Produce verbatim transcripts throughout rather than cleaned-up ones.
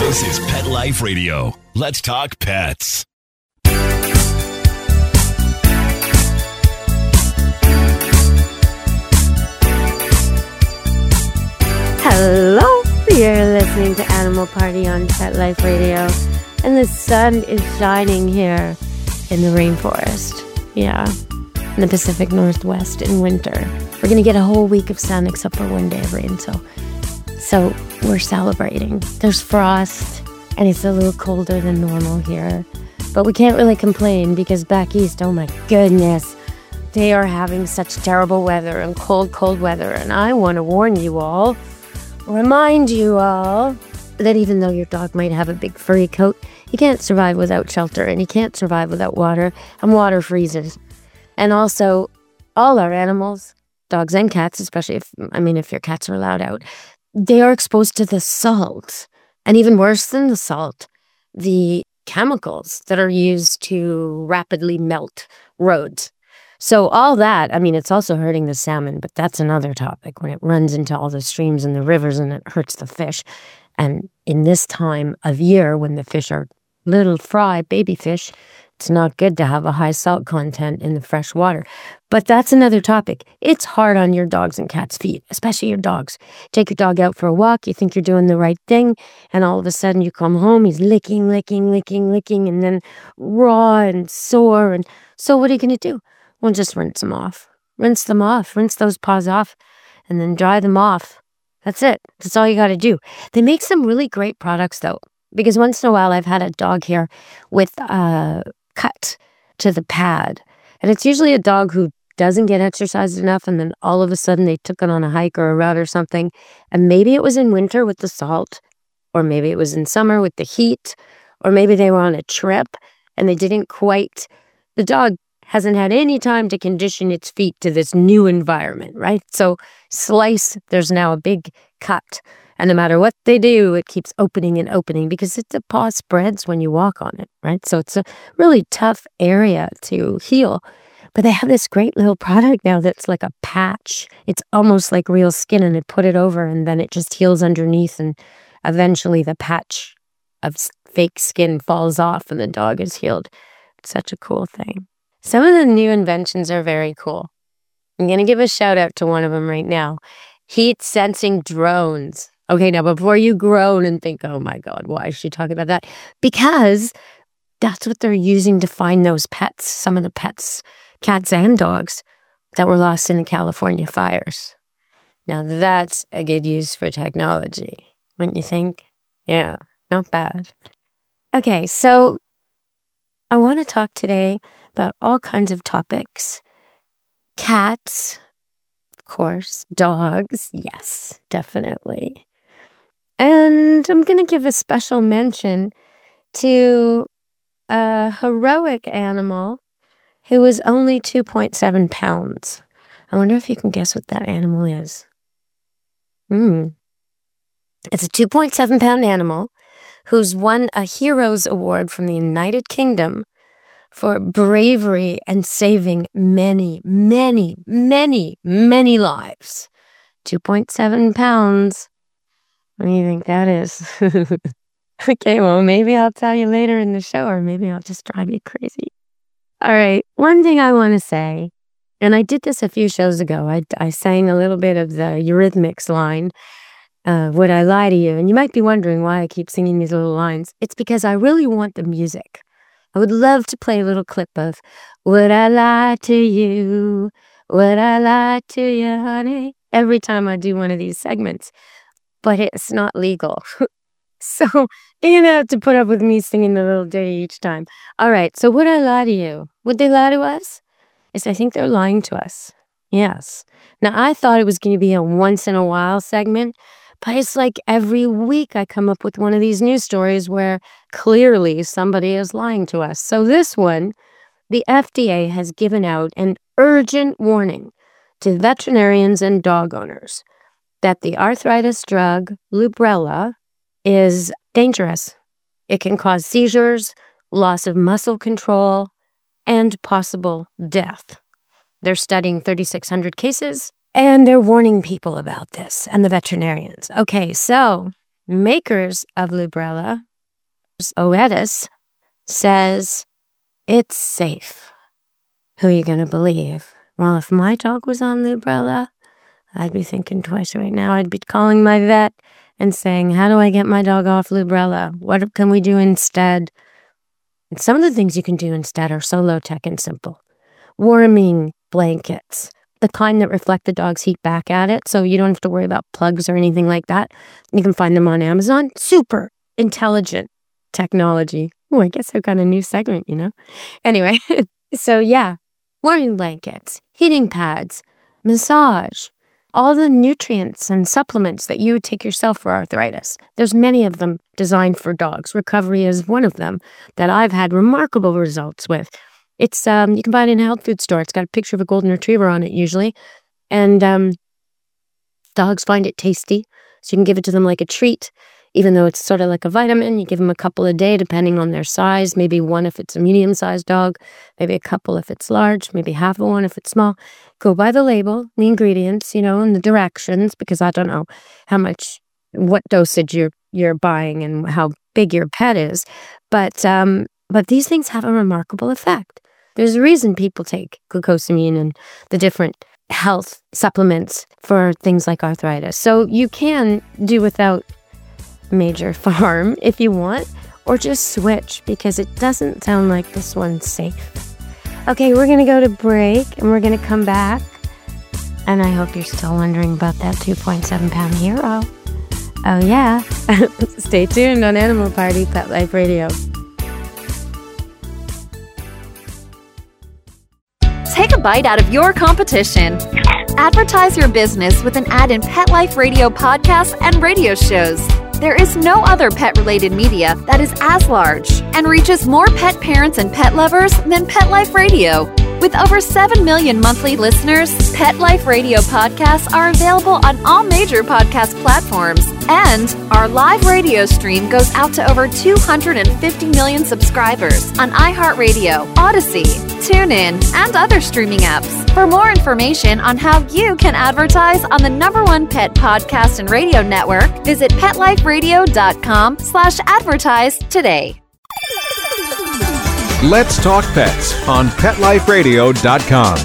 This is Pet Life Radio. Let's talk pets. Hello, you're listening to Animal Party on Pet Life Radio, and the sun is shining here in the rainforest. Yeah, in the Pacific Northwest in winter. We're going to get a whole week of sun except for one day of rain, so so we're celebrating. There's frost, and it's a little colder than normal here, but we can't really complain because back east, oh my goodness, they are having such terrible weather and cold, cold weather, and I want to warn you all, remind you all, that even though your dog might have a big furry coat, he can't survive without shelter, and he can't survive without water, and water freezes. And also, all our animals, dogs and cats, especially if, I mean, if your cats are allowed out, they are exposed to the salt. And even worse than the salt, the chemicals that are used to rapidly melt roads. So all that, I mean, it's also hurting the salmon, but that's another topic when it runs into all the streams and the rivers and it hurts the fish. And in this time of year when the fish are little fry baby fish, it's not good to have a high salt content in the fresh water. But that's another topic. It's hard on your dogs and cats' feet, especially your dogs. Take your dog out for a walk, you think you're doing the right thing, and all of a sudden you come home, he's licking, licking, licking, licking, and then raw and sore. And so what are you going to do? Well, just rinse them off. Rinse them off. Rinse those paws off, and then dry them off. That's it. That's all you got to do. They make some really great products, though, because once in a while I've had a dog here with a cut to the pad. And it's usually a dog who doesn't get exercised enough, and then all of a sudden they took it on a hike or a route or something. And maybe it was in winter with the salt, or maybe it was in summer with the heat, or maybe they were on a trip and they didn't quite, the dog hasn't had any time to condition its feet to this new environment, right? So slice, there's now a big cut. And no matter what they do, it keeps opening and opening because it, the paw spreads when you walk on it, right? So it's a really tough area to heal. But they have this great little product now that's like a patch. It's almost like real skin, and they put it over and then it just heals underneath, and eventually the patch of fake skin falls off and the dog is healed. It's such a cool thing. Some of the new inventions are very cool. I'm going to give a shout out to one of them right now. Heat sensing drones. Okay, now before you groan and think, oh my God, why is she talking about that? Because that's what they're using to find those pets, some of the pets, cats and dogs, that were lost in the California fires. Now that's a good use for technology, wouldn't you think? Yeah, not bad. Okay, so I want to talk today about all kinds of topics. Cats, of course. Dogs, yes, definitely. And I'm going to give a special mention to a heroic animal who was only two point seven pounds. I wonder if you can guess what that animal is. Hmm. It's a two point seven pound animal who's won a Heroes Award from the United Kingdom for bravery and saving many, many, many, many lives. two point seven pounds. What do you think that is? Okay, well, maybe I'll tell you later in the show, or maybe I'll just drive you crazy. All right, one thing I want to say, and I did this a few shows ago. I, I sang a little bit of the Eurythmics line, uh, Would I Lie to You? And you might be wondering why I keep singing these little lines. It's because I really want the music. I would love to play a little clip of, would I lie to you? Would I lie to you, honey? Every time I do one of these segments. But it's not legal. So you're going to have to put up with me singing the little ditty each time. All right, so would I lie to you? Would they lie to us? Yes, I think they're lying to us. Yes. Now, I thought it was going to be a once-in-a-while segment, but it's like every week I come up with one of these news stories where clearly somebody is lying to us. So this one, the F D A has given out an urgent warning to veterinarians and dog owners that the arthritis drug Librela is dangerous. It can cause seizures, loss of muscle control, and possible death. They're studying thirty-six hundred cases, and they're warning people about this, and the veterinarians. Okay, so makers of Librela, Zoetis, says it's safe. Who are you going to believe? Well, if my dog was on Librela, I'd be thinking twice right now. I'd be calling my vet and saying, how do I get my dog off Librela? What can we do instead? And some of the things you can do instead are so low-tech and simple. Warming blankets, the kind that reflect the dog's heat back at it, so you don't have to worry about plugs or anything like that. You can find them on Amazon. Super intelligent technology. Oh, I guess I've got a new segment, you know? Anyway, so yeah, warming blankets, heating pads, massage, all the nutrients and supplements that you would take yourself for arthritis. There's many of them designed for dogs. Recovery is one of them that I've had remarkable results with. It's um, you can buy it in a health food store. It's got a picture of a golden retriever on it usually. And um, dogs find it tasty. So you can give it to them like a treat. Even though it's sort of like a vitamin, you give them a couple a day depending on their size. Maybe one if it's a medium-sized dog. Maybe a couple if it's large. Maybe half of one if it's small. Go by the label, the ingredients, you know, and the directions, because I don't know how much, what dosage you're you're buying and how big your pet is. But um, but these things have a remarkable effect. There's a reason people take glucosamine and the different health supplements for things like arthritis. So you can do without Major Farm if you want, or just switch because it doesn't sound like this one's safe. Okay, we're going to go to break and we're going to come back. And I hope you're still wondering about that two point seven pound hero. Oh yeah. Stay tuned on Animal Party Pet Life Radio. Take a bite out of your competition. Advertise your business with an ad in Pet Life Radio podcasts and radio shows. There is no other pet-related media that is as large and reaches more pet parents and pet lovers than Pet Life Radio. With over seven million monthly listeners, Pet Life Radio podcasts are available on all major podcast platforms. And our live radio stream goes out to over two hundred fifty million subscribers on iHeartRadio, Odyssey, TuneIn, and other streaming apps. For more information on how you can advertise on the number one pet podcast and radio network, visit PetLifeRadio.com slash advertise today. Let's Talk Pets on Pet Life Radio dot com.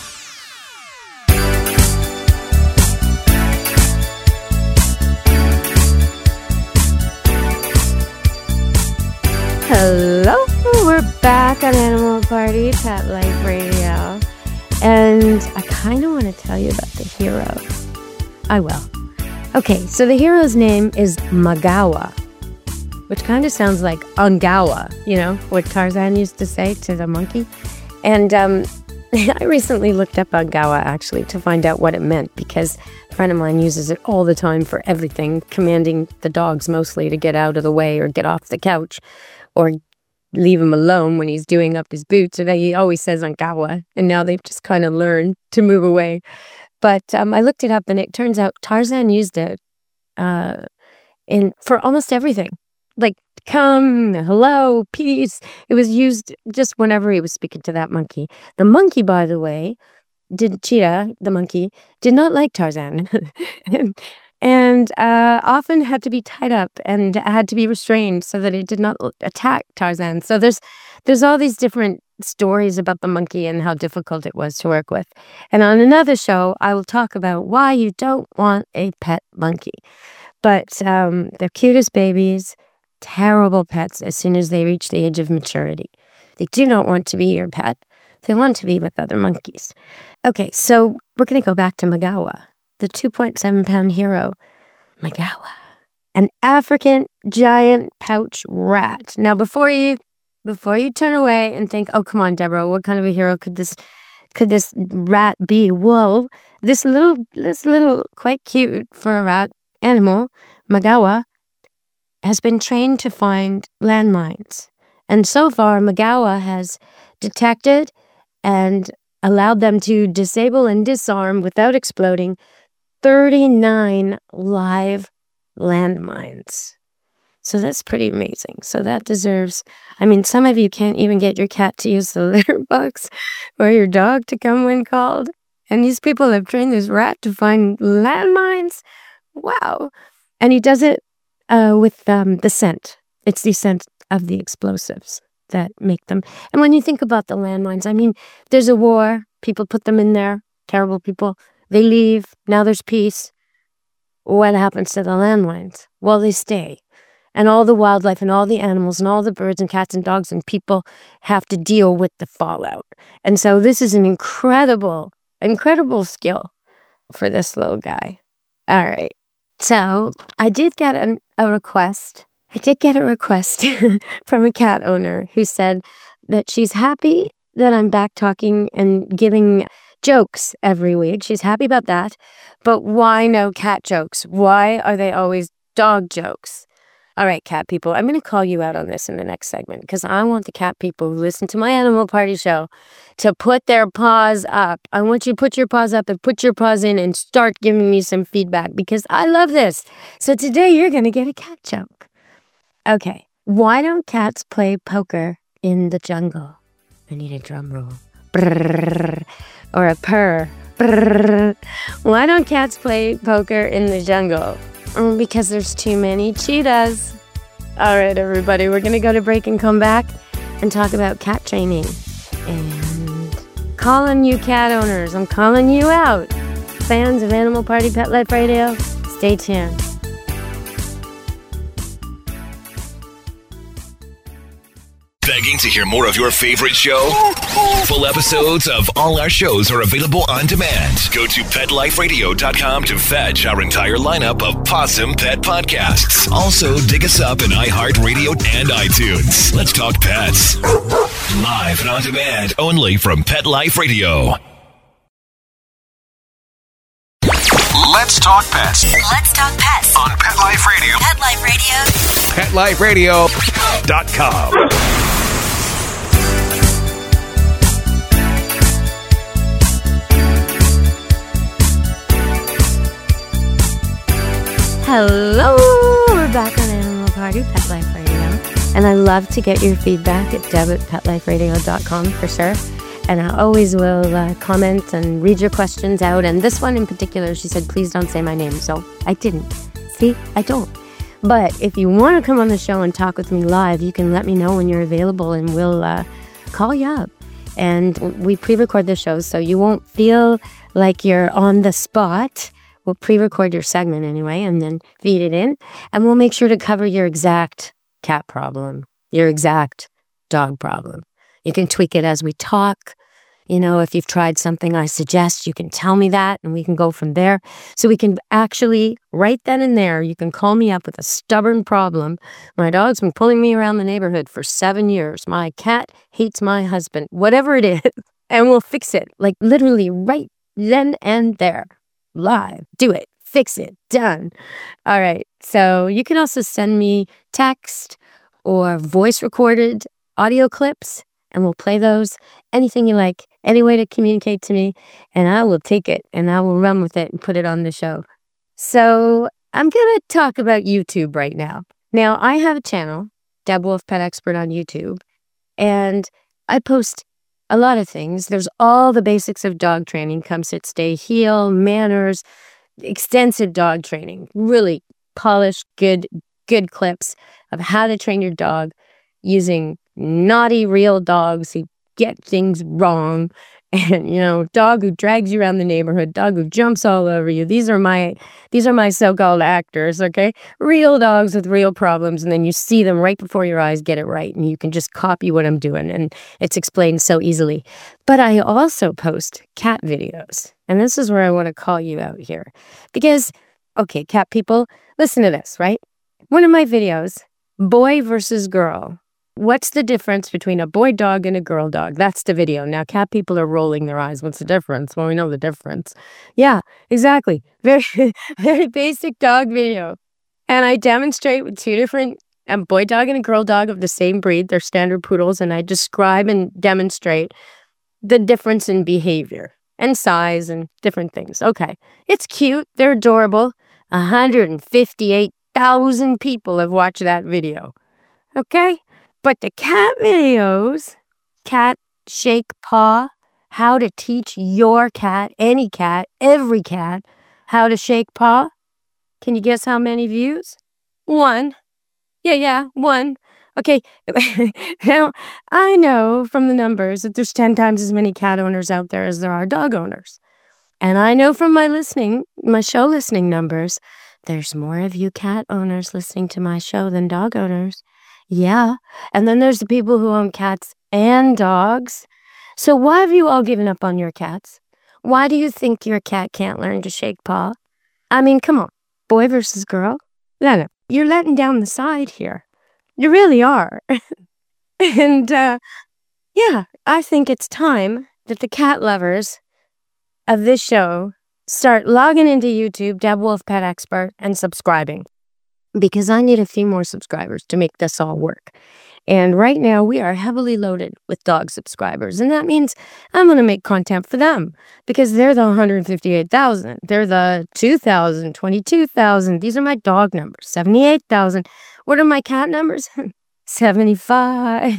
Hello, we're back on Animal Party Pet Life Radio. And I kind of want to tell you about the hero. I will. Okay, so the hero's name is Magawa, which kind of sounds like Ungawa, you know, what Tarzan used to say to the monkey. And um, I recently looked up Ungawa, actually, to find out what it meant, because a friend of mine uses it all the time for everything, commanding the dogs mostly to get out of the way or get off the couch or leave him alone when he's doing up his boots. And he always says Ungawa, and now they've just kind of learned to move away. But um, I looked it up, and it turns out Tarzan used it uh, in for almost everything. Like, come, hello, peace. It was used just whenever he was speaking to that monkey. The monkey, by the way, did Cheetah, the monkey, did not like Tarzan. and uh, often had to be tied up and had to be restrained so that it did not attack Tarzan. So there's there's all these different stories about the monkey and how difficult it was to work with. And on another show, I will talk about why you don't want a pet monkey. But um, they're cute as babies. Terrible pets as soon as they reach the age of maturity. They do not want to be your pet. They want to be with other monkeys. Okay, so we're going to go back to Magawa, the two point seven pound hero. Magawa, an African giant pouch rat. Now, before you before you turn away and think, oh, come on, Deborah, what kind of a hero could this could this rat be? Well, this little this little quite cute for a rat animal, Magawa, has been trained to find landmines. And so far, Magawa has detected and allowed them to disable and disarm without exploding thirty-nine live landmines. So that's pretty amazing. So that deserves, I mean, some of you can't even get your cat to use the litter box or your dog to come when called. And these people have trained this rat to find landmines. Wow. And he does it uh, with um, the scent. It's the scent of the explosives that make them. And when you think about the landmines, I mean, there's a war. People put them in there. Terrible people. They leave. Now there's peace. What happens to the landmines? Well, they stay. And all the wildlife and all the animals and all the birds and cats and dogs and people have to deal with the fallout. And so this is an incredible, incredible skill for this little guy. All right. So I did get an, a request. I did get a request from a cat owner who said that she's happy that I'm back talking and giving jokes every week. She's happy about that. But why no cat jokes? Why are they always dog jokes? All right, cat people, I'm going to call you out on this in the next segment because I want the cat people who listen to my Animal Party show to put their paws up. I want you to put your paws up and put your paws in and start giving me some feedback because I love this. So today you're going to get a cat joke. Okay, why don't cats play poker in the jungle? I need a drum roll. Brrr, or a purr. Brrr. Why don't cats play poker in the jungle? Mm, because there's too many cheetahs. All right, everybody, we're going to go to break and come back and talk about cat training. And calling you cat owners, I'm calling you out. Fans of Animal Party Pet Life Radio, stay tuned. Begging to hear more of your favorite show? Full episodes of all our shows are available on demand. Go to pet life radio dot com to fetch our entire lineup of Possum Pet podcasts. Also, dig us up in iHeartRadio and iTunes. Let's talk pets. Live and on demand only from Pet Life Radio. Let's talk pets. Let's talk pets On Pet Life Radio. Pet Life Radio. pet life radio Dot com. Hello, we're back on Animal Party Pet Life Radio. And I love to get your feedback at deb at pet life radio dot com for sure. And I always will uh, comment and read your questions out. And this one in particular, she said, please don't say my name. So I didn't. See, I don't. But if you want to come on the show and talk with me live, you can let me know when you're available and we'll uh, call you up. And we pre-record the show, so you won't feel like you're on the spot. We'll pre-record your segment anyway and then feed it in. And we'll make sure to cover your exact cat problem, your exact dog problem. You can tweak it as we talk. You know, if you've tried something I suggest, you can tell me that and we can go from there. So we can actually, right then and there, you can call me up with a stubborn problem. My dog's been pulling me around the neighborhood for seven years. My cat hates my husband, whatever it is, and we'll fix it. Like literally right then and there. Live. Do it. Fix it. Done. All right. So you can also send me text or voice recorded audio clips. And we'll play those, anything you like, any way to communicate to me, and I will take it, and I will run with it and put it on the show. So I'm going to talk about YouTube right now. Now, I have a channel, Deb Wolf Pet Expert on YouTube, and I post a lot of things. There's all the basics of dog training, come, sit, stay, heel, manners, extensive dog training, really polished, good, good clips of how to train your dog using naughty real dogs who get things wrong, and you know, dog who drags you around the neighborhood, dog who jumps all over you. These are my these are my so-called actors, okay? Real dogs with real problems, and then you see them right before your eyes get it right, and you can just copy what I'm doing, and it's explained so easily. But I also post cat videos, and this is where I want to call you out here. Because, okay, cat people, listen to this, right? One of my videos, boy versus girl. What's the difference between a boy dog and a girl dog? That's the video. Now, cat people are rolling their eyes. What's the difference? Well, we know the difference. Yeah, exactly. Very, very basic dog video. And I demonstrate with two different, a boy dog and a girl dog of the same breed. They're standard poodles. And I describe and demonstrate the difference in behavior and size and different things. Okay, it's cute. They're adorable. one hundred fifty-eight thousand people have watched that video. Okay? But the cat videos, cat shake paw, how to teach your cat, any cat, every cat, how to shake paw. Can you guess how many views? One. Yeah, yeah, one. Okay, now I know from the numbers that there's ten times as many cat owners out there as there are dog owners. And I know from my listening, my show listening numbers, there's more of you cat owners listening to my show than dog owners. Yeah, and then there's the people who own cats and dogs. So why have you all given up on your cats? Why do you think your cat can't learn to shake paw? I mean, come on, boy versus girl? No, no, you're letting down the side here. You really are. and, uh, yeah, I think it's time that the cat lovers of this show start logging into YouTube, Deb Wolf Pet Expert, and subscribing. Because I need a few more subscribers to make this all work. And right now, we are heavily loaded with dog subscribers. And that means I'm going to make content for them. Because they're the one hundred fifty-eight thousand. They're the two thousand, twenty-two thousand. These are my dog numbers. seventy-eight thousand. What are my cat numbers? seventy-five,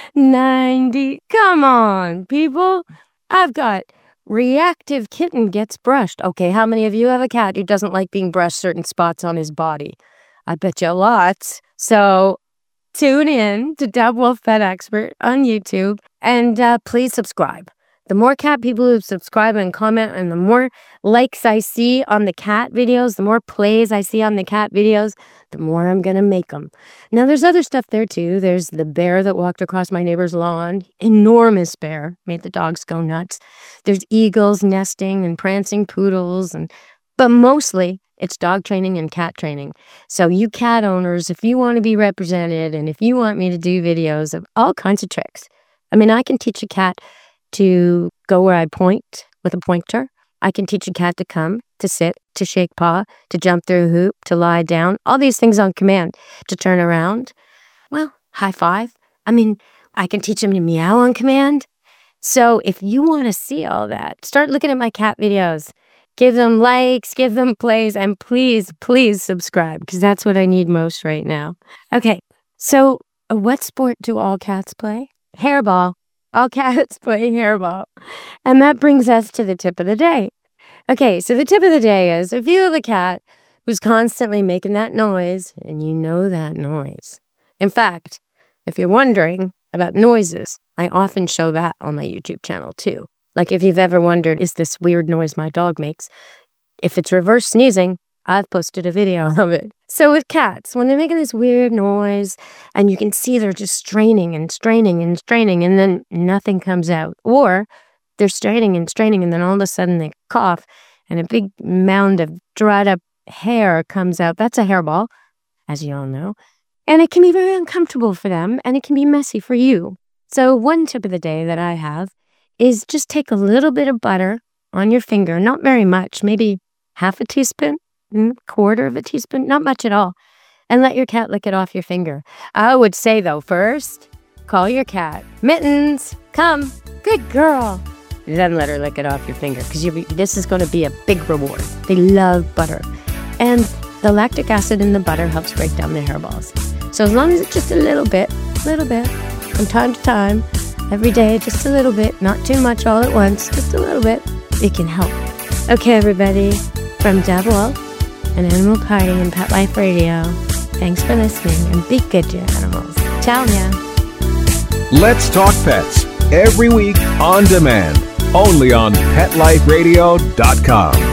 ninety. Come on, people. I've got reactive kitten gets brushed. Okay, how many of you have a cat who doesn't like being brushed certain spots on his body? I bet you lots. So tune in to Deb Wolf Pet Expert on YouTube and uh, please subscribe. The more cat people who subscribe and comment and the more likes I see on the cat videos, the more plays I see on the cat videos, the more I'm going to make them. Now, there's other stuff there, too. There's the bear that walked across my neighbor's lawn. Enormous bear. Made the dogs go nuts. There's eagles nesting and prancing poodles. and But mostly, it's dog training and cat training. So you cat owners, if you want to be represented and if you want me to do videos of all kinds of tricks. I mean, I can teach a cat to go where I point with a pointer. I can teach a cat to come, to sit, to shake paw, to jump through a hoop, to lie down. All these things on command. To turn around. Well, high five. I mean, I can teach them to meow on command. So if you want to see all that, start looking at my cat videos. Give them likes, give them plays, and please, please subscribe, because that's what I need most right now. Okay, so uh, what sport do all cats play? Hairball. All cats play hairball. And that brings us to the tip of the day. Okay, so the tip of the day is, if you have a cat who's constantly making that noise, and you know that noise. In fact, if you're wondering about noises, I often show that on my YouTube channel too. Like if you've ever wondered, is this weird noise my dog makes? If it's reverse sneezing, I've posted a video of it. So with cats, when they're making this weird noise and you can see they're just straining and straining and straining and then nothing comes out. Or they're straining and straining and then all of a sudden they cough and a big mound of dried up hair comes out. That's a hairball, as you all know. And it can be very uncomfortable for them and it can be messy for you. So one tip of the day that I have is just take a little bit of butter on your finger, not very much, maybe half a teaspoon, quarter of a teaspoon, not much at all, and let your cat lick it off your finger. I would say, though, first, call your cat. Mittens, come. Good girl. Then let her lick it off your finger, because this is going to be a big reward. They love butter. And the lactic acid in the butter helps break down the hairballs. So as long as it's just a little bit, little bit, from time to time, every day, just a little bit, not too much all at once, just a little bit, it can help. Okay, everybody, from Deb Wolf and Animal Party and Pet Life Radio, thanks for listening and be good to your animals. Ciao now. Let's Talk Pets, every week on demand, only on pet life radio dot com.